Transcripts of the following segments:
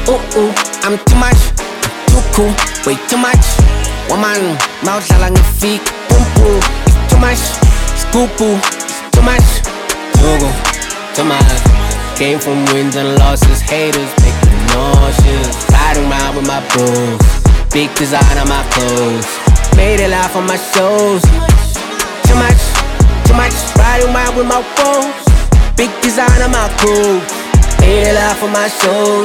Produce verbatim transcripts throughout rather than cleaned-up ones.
Ooh, ooh, I'm too much, too cool, way too much. Woman, mouth lang your feet, boom boom. It's too much, scoop boo, too much. Togo, too much. Came from wins and losses, haters make me nauseous. Riding around with my bros, big design on my clothes. Made it laugh on my shows. Too much, too much. Riding around with my bros, big design on my clothes. Made it laugh on my shows.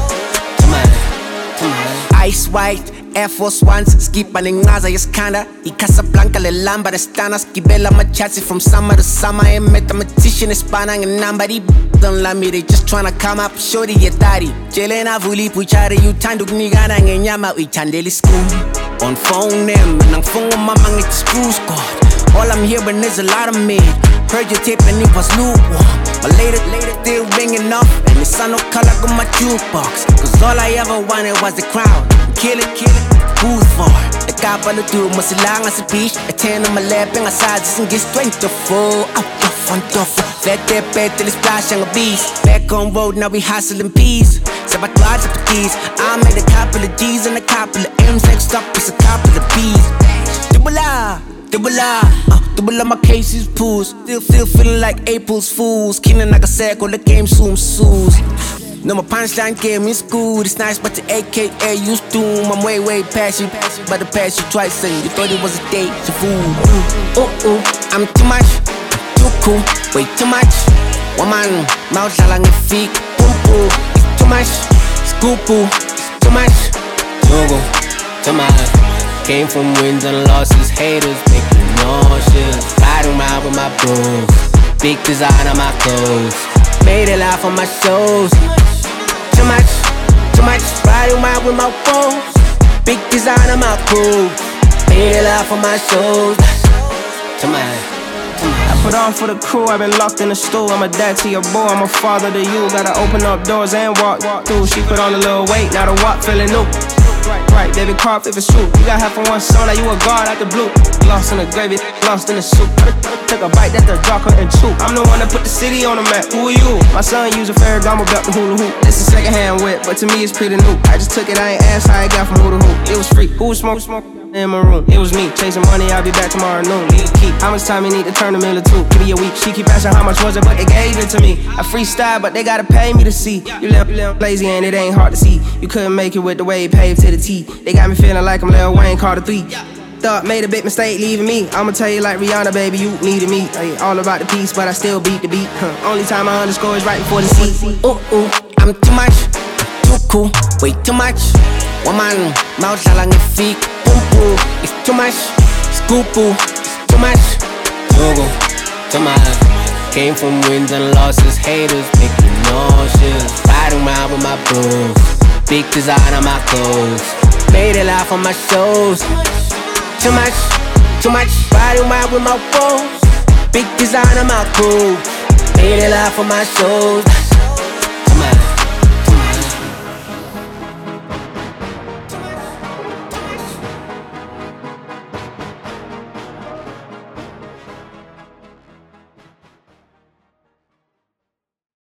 Too much, too much. Ice white Air Force Ones, skipa ningaza yaskanda. I Casablanca le lamba de stanas. Gibela machazi from summer to summer. A mathematician is spanning a number. They don't love me, they just tryna come up. Shorty ya daddy. Jelena vuli puchari. You tanduk nigana ngenyama. We chandeli school. On phone them, and I'm phone mama ngit screw squad. All I'm hearing is a lot of me. Heard your tape and it was lukewarm. But later, later, still ringing off. And the sun no color on my jukebox. Cause all I ever wanted was the crown. Kill it, kill it, who's for? The kapalo do masilang as a beach. A ten on my lap and I side and get strength to full. Up the front door. Let that bed till it's splash on a beast. Back on road, now we hustling peas. Sabat large up keys. I made a couple of G's and a couple of M's. Next up is a couple of P's. Dubula, dubula, uh, dubula my case is pools. Still, still feeling like April's fools. Keenan like I said, all the game soon sues. No, my punchline game in school. It's nice, but the A K A used to. I'm way, way past you, but I passed you twice and you thought it was a date. You fool. Ooh, ooh, ooh, I'm too much, too cool, way too much. Woman, mouth lang your feet, boom boom. It's too much, scoop boo, it's too much. Togo, too much. Came from wins and losses, haters make me nauseous. Riding around with my bros, big design on my clothes. Made it laugh on my shows. Too much, too much. Riding around with my bros, big design on my clothes. Made it laugh on my shows. Too much, too much. I put on for the crew, I've been locked in the stool. I'm a dad to your boy, I'm a father to you. Gotta open up doors and walk through. She put on a little weight, now the walk feeling new. Right, right, baby, carp if it's true. You got half on one song, now you a guard out the blue. Lost in the gravy, lost in the soup. Took a bite that the jaw couldn't chew. I'm the one that put the city on the map. Who are you? My son used a Ferragamo belt to hula hoop. It's a second hand whip, but to me it's pretty new. I just took it, I ain't asked how I got from who to who. It was free. Who was smoking? Smoke in my room. It was me chasing money. I'll be back tomorrow noon. Leave the key. How much time you need to turn a mill or two? Give me a week. She keep asking how much was it, but they gave it to me. I freestyle, but they gotta pay me to see. You little, you little lazy and it ain't hard to see. You couldn't make it with the way paved to the T. They got me feeling like I'm Lil Wayne Carter three. Thought made a big mistake leaving me. I'ma tell you like Rihanna, baby, you needed me. Hey, all about the peace, but I still beat the beat. Huh. Only time I underscore is right before the C. Ooh, ooh, I'm too much, too cool, way too much. Woman, mouth lang your feet, boom boom. It's too much, scoop boo, it's too much. Togo, too much. Came from wins and losses, haters make me nauseous. Riding around with my bros, big design on my clothes. Made it laugh on my shows. Too much, too much. Riding around with my bros, big design on my clothes. Made it laugh on my shows. Too much.